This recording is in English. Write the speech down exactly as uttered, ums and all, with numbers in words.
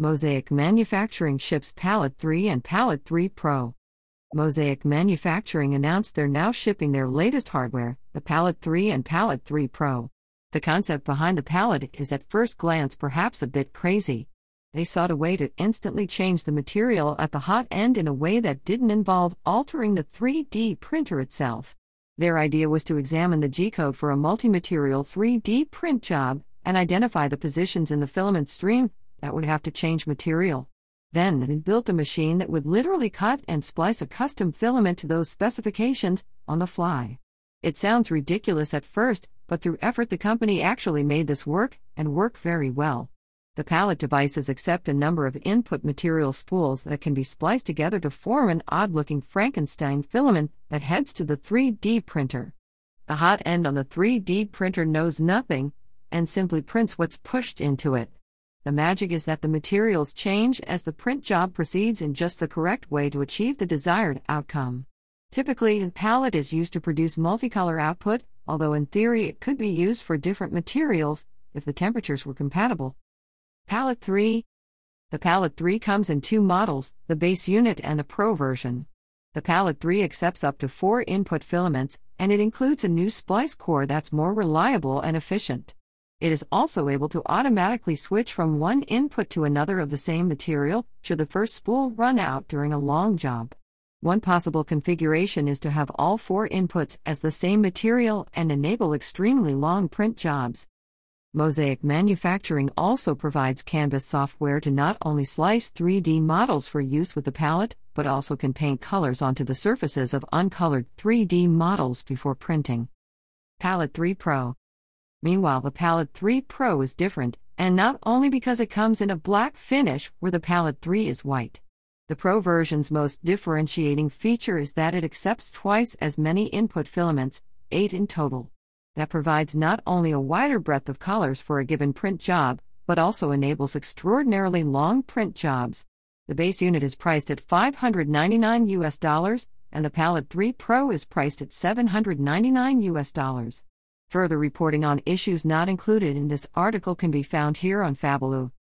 Mosaic Manufacturing ships Palette three and Palette three Pro. Mosaic Manufacturing announced they're now shipping their latest hardware, the Palette three and Palette three Pro. The concept behind the Palette is at first glance perhaps a bit crazy. They sought a way to instantly change the material at the hot end in a way that didn't involve altering the three D printer itself. Their idea was to examine the G-code for a multi-material three D print job and identify the positions in the filament stream that would have to change material. Then they built a machine that would literally cut and splice a custom filament to those specifications on the fly. It sounds ridiculous at first, but through effort the company actually made this work, and work very well. The Palette devices accept a number of input material spools that can be spliced together to form an odd-looking Frankenstein filament that heads to the three D printer. The hot end on the three D printer knows nothing, and simply prints what's pushed into it. The magic is that the materials change as the print job proceeds in just the correct way to achieve the desired outcome. Typically, the Palette is used to produce multicolor output, although in theory it could be used for different materials, if the temperatures were compatible. Palette three. The Palette three comes in two models, the base unit and the Pro version. The Palette three accepts up to four input filaments, and it includes a new splice core that's more reliable and efficient. It is also able to automatically switch from one input to another of the same material, should the first spool run out during a long job. One possible configuration is to have all four inputs as the same material and enable extremely long print jobs. Mosaic Manufacturing also provides Canvas software to not only slice three D models for use with the Palette, but also can paint colors onto the surfaces of uncolored three D models before printing. Palette three Pro. Meanwhile, the Palette three Pro is different, and not only because it comes in a black finish where the Palette three is white. The Pro version's most differentiating feature is that it accepts twice as many input filaments, eight in total. That provides not only a wider breadth of colors for a given print job, but also enables extraordinarily long print jobs. The base unit is priced at five hundred ninety-nine U S dollars, and the Palette three Pro is priced at seven hundred ninety-nine U S dollars. Further reporting on issues not included in this article can be found here on Fabeloo.